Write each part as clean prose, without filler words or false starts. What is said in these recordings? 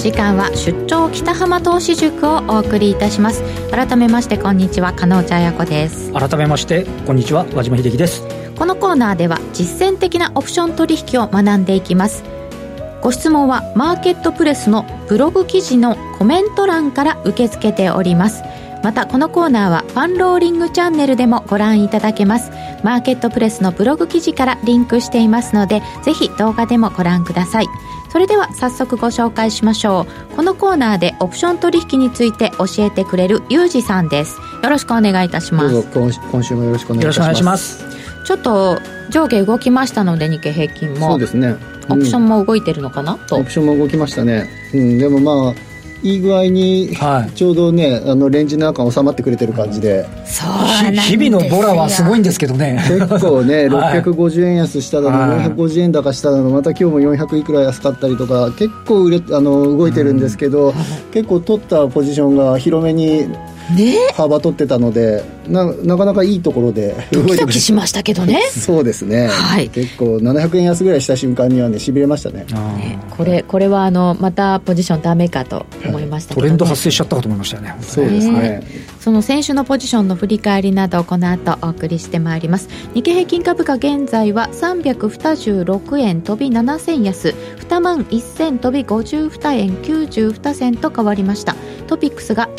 時間は出張北浜投資塾をお送りいたします。改めましてこんにちは、加納内彩子です。 改めましてこんにちは、和島秀樹です。 このコーナーでは実践的なオプション取引を学んでいきます。ご質問はマーケットプレスのブログ記事のコメント欄から受け付けております。またこのコーナーはファンローリングチャンネルでもご覧いただけます。マーケットプレスのブログ記事からリンクしていますので、ぜひ動画でもご覧ください。それでは早速ご紹介しましょう。このコーナーでオプション取引について教えてくれるユージさんです。よろしくお願いいたします。 どうぞ今週もよろしくお願いいたします。 ちょっと上下動きましたので、日経平均もそうですね、 オプションも動いてるのかなと。 オプションも動きましたね、でもまあいい具合にちょうどね、レンジの中収まってくれてる感じで、 そうなんですよ。 日々のボラはすごいんですけどね、 結構ね650円安しただの、450円高しただの、また今日も400いくら安かったりとか、結構動いてるんですけど、結構取ったポジションが広めに幅取ってたので、なかなかいいところでドキドキしましたけどねそうですね、結構700円安ぐらいした瞬間にはね、しびれましたね。 これはまたポジションダメかと思いましたけど、ね、 トレンド発生しちゃったかと思いましたよね。 そうですね、 その先週のポジションの振り返りなどこの後お送りしてまいります。日経平均株価現在は326円飛び7銭安、2万1000飛び52円92銭と変わりました。トピックスが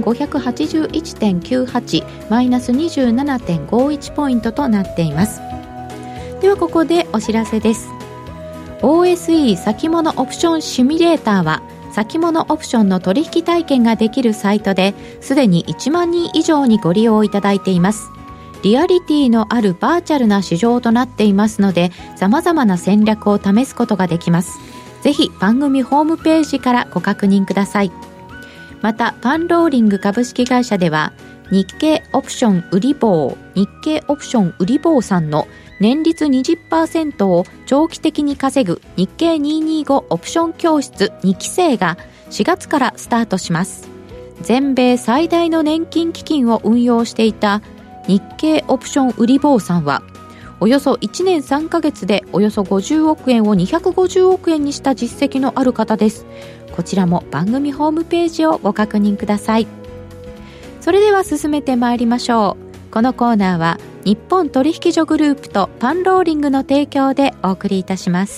1581.98 マイナス 27.51 ポイントとなっています。ではここでお知らせです。 OSE 先物オプションシミュレーターは先物オプションの取引体験ができるサイトで、すでに1万人以上にご利用いただいています。リアリティのあるバーチャルな市場となっていますので、様々な戦略を試すことができます。ぜひ番組ホームページからご確認ください。またパンローリング株式会社では、日経オプション売り棒さんの年率 20% を長期的に稼ぐ日経225オプション教室2期生が4月からスタートします。全米最大の年金基金を運用していた日経オプション売り棒さんは、およそ1年3ヶ月でおよそ50億円を250億円にした実績のある方です。こちらも番組ホームページをご確認ください。それでは進めてまいりましょう。このコーナーは日本取引所グループとパンローリングの提供でお送りいたします。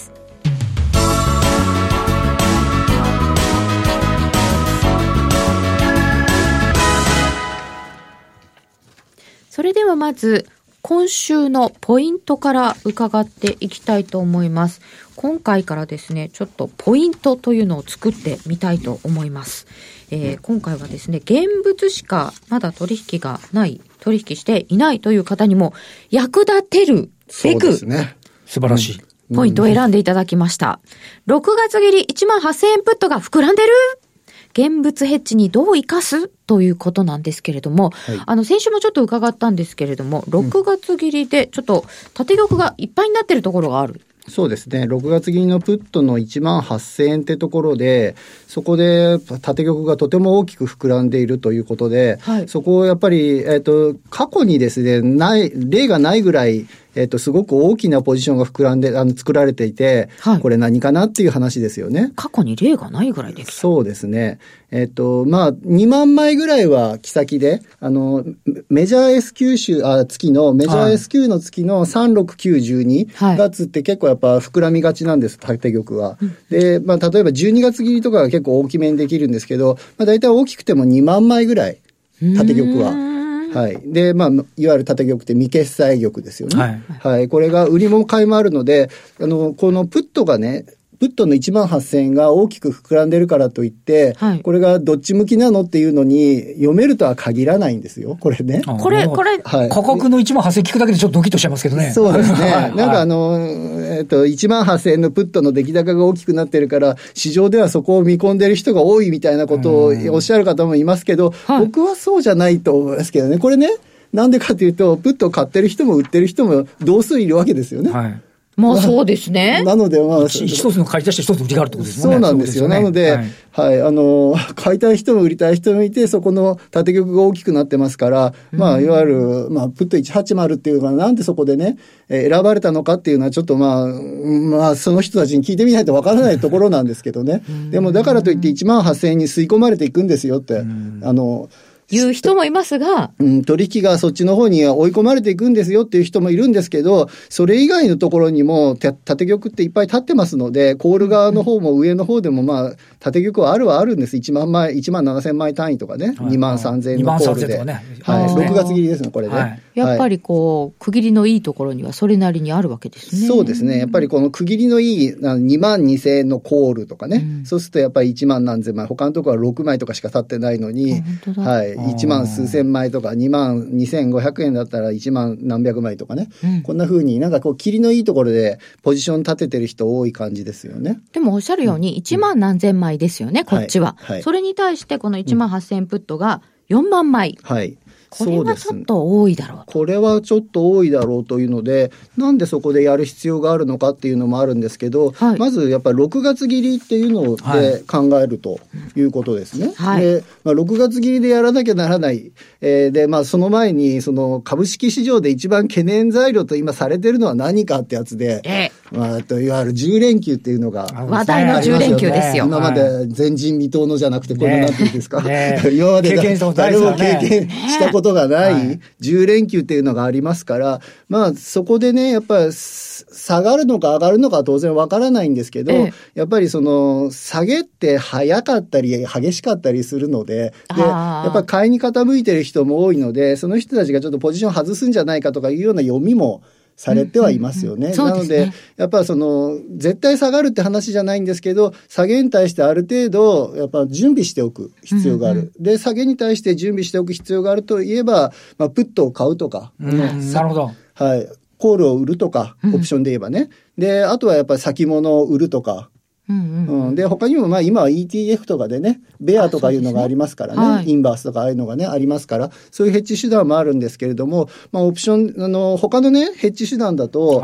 それではまず今週のポイントから伺っていきたいと思います。今回からですね、ちょっとポイントというのを作ってみたいと思います。今回はですね、現物しかまだ取引していないという方にも役立てるべく、そうですね、 素晴らしいポイントを選んでいただきました。6月切り18,000円プットが膨らんでる、現物ヘッジにどう生かすということなんですけれども、先週もちょっと伺ったんですけれども、6月切りでちょっと縦玉がいっぱいになってるところがある。 そうですね、6月切りのプットの 18,000 円ってところで、そこで縦玉がとても大きく膨らんでいるということで、そこをやっぱり、過去にですね、例がないぐらい、すごく大きなポジションが膨らんで作られていて、これ何かなっていう話ですよね。 過去に例がないぐらいですか。 そうですね。まあ、2万枚ぐらいは木先で、メジャー S q 月のメジャー S q の月の36912月って結構やっぱ膨らみがちなんです、縦玉は。で、まあ、例えば12月切りとかが結構大きめにできるんですけど、まあ、大体大きくても2万枚ぐらい、縦玉は。で、まあ、いわゆる縦玉って未決済玉ですよね。これが売りも買いもあるので、このプットがね、プットの 18,000 円が大きく膨らんでるからといって、これがどっち向きなのっていうのに読めるとは限らないんですよ、これね。 これ、価格の 18,000 聞くだけでちょっとドキッとしちゃいますけどね。 そうですね。なんか18,000 円のプットの出来高が大きくなってるから、市場ではそこを見込んでる人が多いみたいなことをおっしゃる方もいますけど、僕はそうじゃないと思いますけどね。これね、なんでかというと、プットを買ってる人も売ってる人も同数いるわけですよね。 まあそうですね。 なので一つの買い出して一つ売りがあるってことですもんね。 そうなんですよ。なので、買いたい人も売りたい人もいて、そこの縦玉が大きくなってますから、いわゆる、プット180っていうのがなんでそこでね、選ばれたのかっていうのはちょっとその人たちに聞いてみないとわからないところなんですけどね。でもだからといって18,000円に吸い込まれていくんですよって、 言う人もいますが、 取引がそっちの方に追い込まれていくんですよっていう人もいるんですけど、それ以外のところにも縦玉っていっぱい立ってますので、コール側の方も上の方でも縦玉はあるんです。1万7,000枚単位とかね、23,000円のコールで、6月切りですね、これで、 やっぱり区切りのいいところにはそれなりにあるわけですね。 そうですね。やっぱりこの区切りのいい22,000円のコールとかね、そうするとやっぱり1万何千枚、他のところは6枚とかしか立ってないのに、1万数千枚とか2万2,500円だったら1万何百枚とかね、こんな風に切りのいいところでポジション立ててる人多い感じですよね。 でもおっしゃるように1万何千枚ですよね、こっちは、それに対してこの1万8,000円プットが4万枚、これはちょっと多いだろうと。 これはちょっと多いだろうというので、なんでそこでやる必要があるのかっていうのもあるんですけど、まずやっぱり6月切りっていうので考えるということですね。で、6月切りでやらなきゃならない。で、その前にその株式市場で一番懸念材料と今されてるのは何かってやつで、いわゆる10連休っていうのが話題の10連休ですよ。 今まで前人未到のじゃなくて、これなんていうんですか、今まで誰も経験したことがない10連休っていうのがありますから、そこでね、やっぱり下がるのか上がるのかは当然わからないんですけど、やっぱりその下げって早かったり激しかったりするので、やっぱり買いに傾いてる人も多いので、その人たちがちょっとポジション外すんじゃないかとかいうような読みもされてはいますよね。なので、やっぱり絶対下がるって話じゃないんですけど、下げに対してある程度、やっぱ準備しておく必要がある。で、下げに対して準備しておく必要があるといえば、プットを買うとか。 なるほど。 コールを売るとか、オプションで言えばね。で、あとはやっぱり先物を売るとか。で、他にも今は ETF とかでね、ベアとかいうのがありますからね、インバースとかああいうのがね、ありますから、そういうヘッジ手段もあるんですけれども、オプション、他のね、ヘッジ手段だと、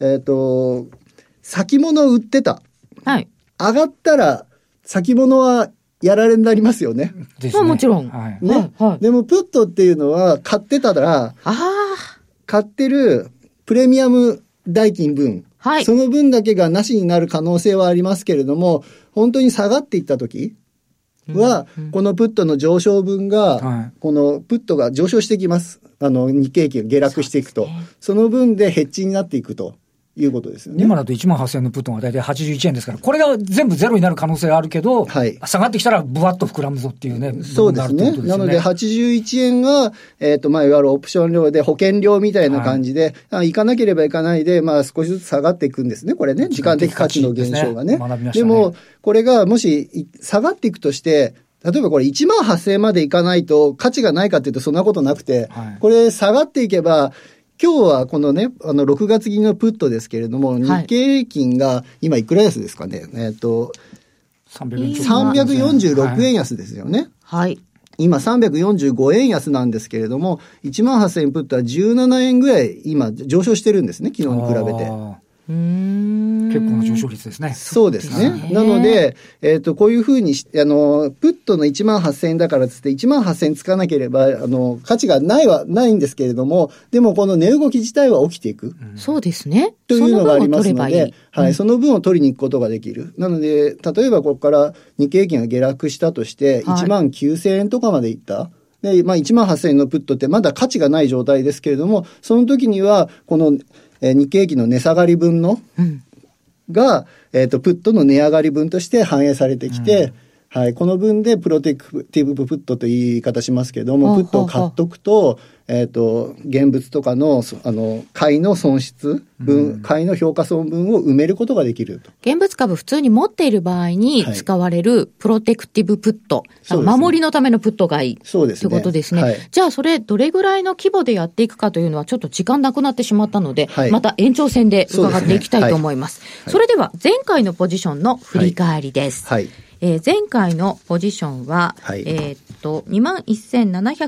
先物を売ってた。上がったら、先物はやられになりますよね。 もちろん。 でも、プットっていうのは、買ってたら、買ってるプレミアム代金分、その分だけがなしになる可能性はありますけれども、本当に下がっていったときは、このプットの上昇分が、このプットが上昇してきます。日経平均が下落していくと。その分でヘッジになっていくということですよね。 今だと18,000円のプットが大体81円ですから、これが全部ゼロになる可能性があるけど、下がってきたらブワッと膨らむぞっていうね。 そうですね。なので81円が、いわゆるオプション料で保険料みたいな感じで、行かなければいかないで、少しずつ下がっていくんですね。これね。時間的価値の減少がね。でも、これがもし下がっていくとして、例えばこれ18,000円までいかないと価値がないかっていうとそんなことなくて、これ下がっていけば、今日はこのね、6月切りのプットですけれども、日経平均が今いくら安ですかね。346円安ですよね。今345円安なんですけれども、18,000円プットは17円ぐらい今上昇してるんですね、昨日に比べて。 結構な上昇率ですね。 そうですね。なので、こういうふうにプットの18,000円だからつって18,000円つかなければ、価値がないんですけれども、でもこの値動き自体は起きていく。 そうですね。 というのがありますので、その分を取りに行くことができる。なので、例えばここから日経平均が下落したとして、19,000円とかまでいった。で、18,000円のプットってまだ価値がない状態ですけれども、その時には、この日経平均の値下がり分の、が、プットの値上がり分として反映されてきて、この分でプロテクティブプットという言い方しますけども、プットを買っとくと、現物とかの、買いの損失分、買いの評価損分を埋めることができると。 現物株普通に持っている場合に使われるプロテクティブプット、守りのためのプット買いということですね。じゃあそれどれぐらいの規模でやっていくかというのはちょっと時間なくなってしまったので、また延長戦で伺っていきたいと思います。それでは前回のポジションの振り返りです。前回のポジション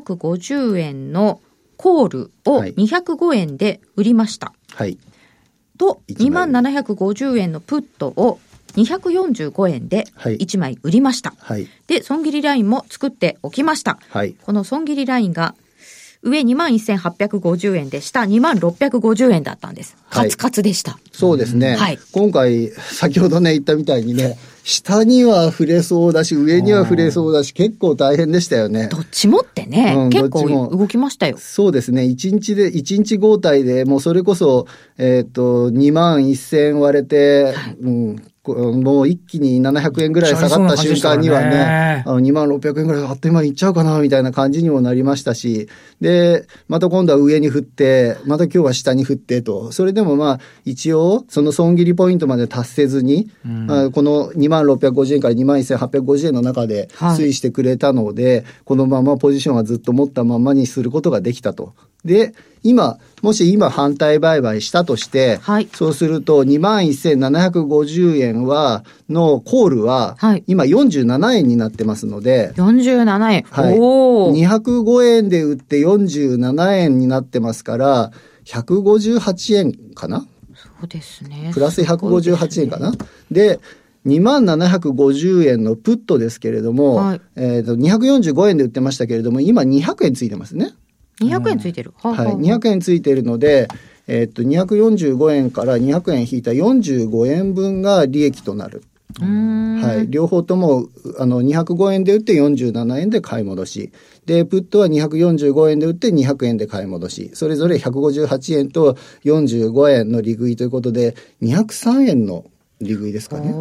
は、21,750 円のコールを205円で売りました。 と2750円のプットを245円で1枚売りました、はい、で損切りラインも作っておきました、はい、この損切りラインが上 21,850 円で下 20,650 円だったんです。カツカツでした、はい、 そうですね、はい、今回先ほどね言ったみたいにね、下には触れそうだし上には触れそうだし結構大変でしたよね。 どっちもってね、結構動きましたよ。 そうですね、1日交代でもうそれこそ21,000割れて、はいもう一気に700円ぐらい下がった瞬間にはね、2600円ぐらいあっという間にいっちゃうかなみたいな感じにもなりましたし、でまた今度は上に振ってまた今日は下に振ってと、それでもまあ一応その損切りポイントまで達せずに、この2650円から21,850円の中で推移してくれたので、はい、このままポジションはずっと持ったままにすることができたと。でもし今反対売買したとして、はい、そうすると 21,750 円のコールは今47円になってますので、 47円、 はい、205円で売って47円になってますから158円かな。 そうですね、 プラス158円かな。で2750円のプットですけれども、はい245円で売ってましたけれども今200円ついてますね。 200円ついてる、 はい、200円ついてるので、245円から200円引いた45円分が利益となる。はい、両方とも205円で売って47円で買い戻しで、プットは245円で売って200円で買い戻し、それぞれ158円と45円の利食いということで203円の利食いですかね。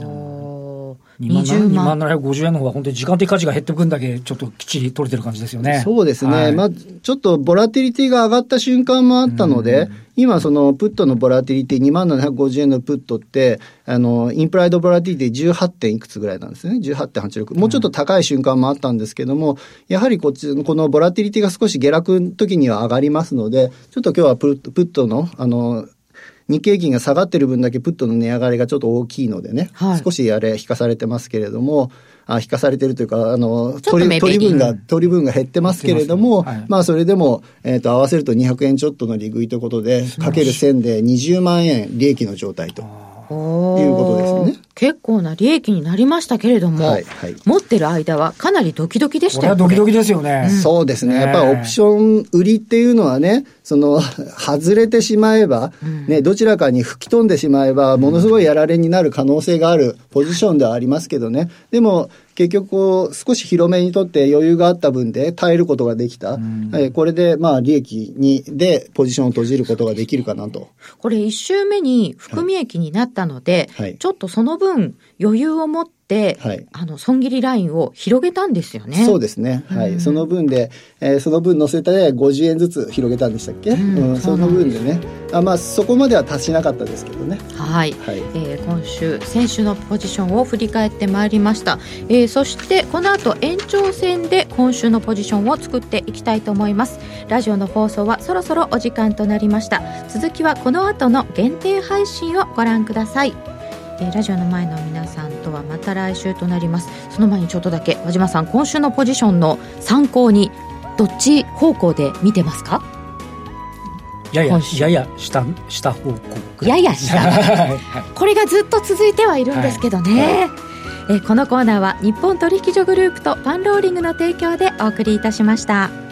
2750円の方は本当に時間的価値が減ってくんだけちょっときっちり取れてる感じですよね。 そうですね、はい、ちょっとボラティリティが上がった瞬間もあったので、今そのプットのボラティリティ 2750 円のプットってインプライドボラティリティ 18. 点いくつぐらいなんですね。 18.86 もうちょっと高い瞬間もあったんですけども、やはりこのボラティリティが少し下落の時には上がりますので、ちょっと今日はプットの日経平均が下がってる分だけプットの値上がりがちょっと大きいのでね、はい、少し引かされてますけれども、引かされてるというか取り分が減ってますけれども、はい、まあそれでも、合わせると200円ちょっとの利食いということでかける1000で20万円利益の状態ということですね。 結構な利益になりましたけれども、はいはい、持ってる間はかなりドキドキでしたよ。 これはドキドキですよね、 そうですね。やっぱりオプション売りっていうのはね、外れてしまえば、ね、どちらかに吹き飛んでしまえばものすごいやられになる可能性があるポジションではありますけどね、でも結局少し広めにとって余裕があった分で耐えることができた、これでまあ利益でポジションを閉じることができるかなと。 これ1週目に含み益になったので、はい、ちょっとその分余裕を持ってはい、損切りラインを広げたんですよね。 そうですね、はい、その分で、その分乗せて50円ずつ広げたんでしたっけ、その分でね、まあそこまでは達しなかったですけどね。 はい、はい、先週のポジションを振り返ってまいりました。そしてこの後延長戦で今週のポジションを作っていきたいと思います。ラジオの放送はそろそろお時間となりました。続きはこの後の限定配信をご覧ください。ラジオの前の皆さんとはまた来週となります。その前にちょっとだけ和島さん、今週のポジションの参考にどっち方向で見てますか？ やや下方向、 やや下これがずっと続いてはいるんですけどね、はい、このコーナーは日本取引所グループとパンローリングの提供でお送りいたしました。